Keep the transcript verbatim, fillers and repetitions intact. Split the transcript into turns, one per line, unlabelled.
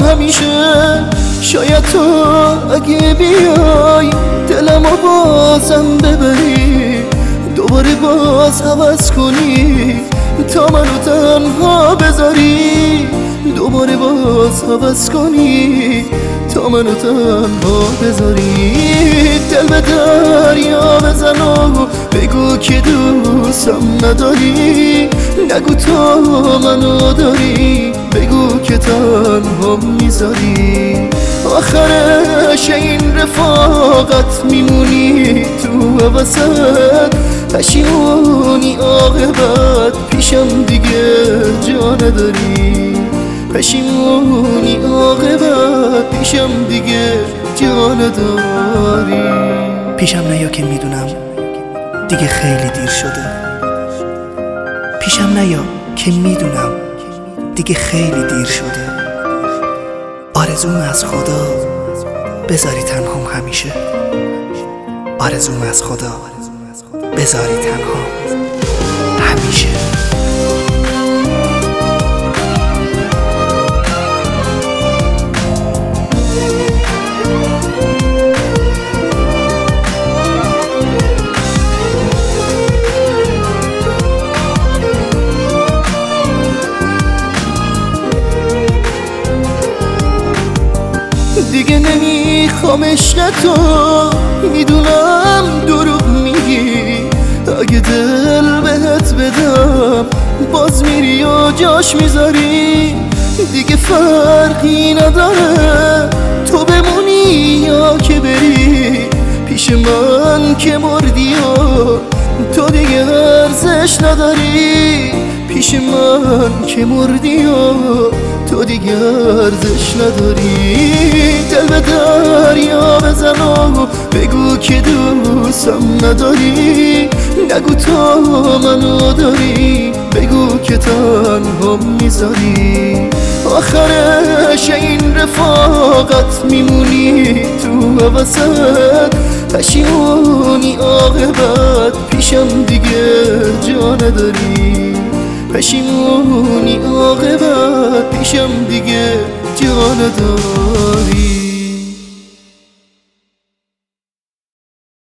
همیشه. شاید تو اگه بیای دلمو بازم ببری، دوباره باز عوض کنی تا منو تنها بذاری، دوباره باز عوض کنی تا منو تنها بذاری. دل به دریا بزن و بگو که دوستم نداری، نگو تا منو داری، بگو که تنها میذاری. آخرش این رفاقت میمونی تو وسط، پشیمونی عاقبت پیشم دیگه جا نداری، پشیمونی عاقبت پیشم دیگه جا نداری.
پیشم نیا که میدونم دیگه خیلی دیر شده، پیشم نیا که میدونم دیگه خیلی دیر شده. آرزوم از خدا بذاری تنهام همیشه، آرزوم از خدا بذاری تنها همیشه.
دیگه نمیخوام عشقتو، میدونم دروغ میگی، اگه دل بهت بدم باز میری و جاش میذاری. دیگه فرقی نداره تو بمونی یا که بری، پیش من که مردی و تو دیگه ارزش نداری، پیش من که مردی و تو دیگه ارزش نداری. دل به دریا بزن و بگو که دوستم نداری، نگو تا منو داری، بگو که تنها میذاری. آخرش این رفاقت میمونی تو وسط، پشیمونی عاقبت پیشم دیگه جا نداری، پشیمونی عاقبت پیشم دیگه جا نداری.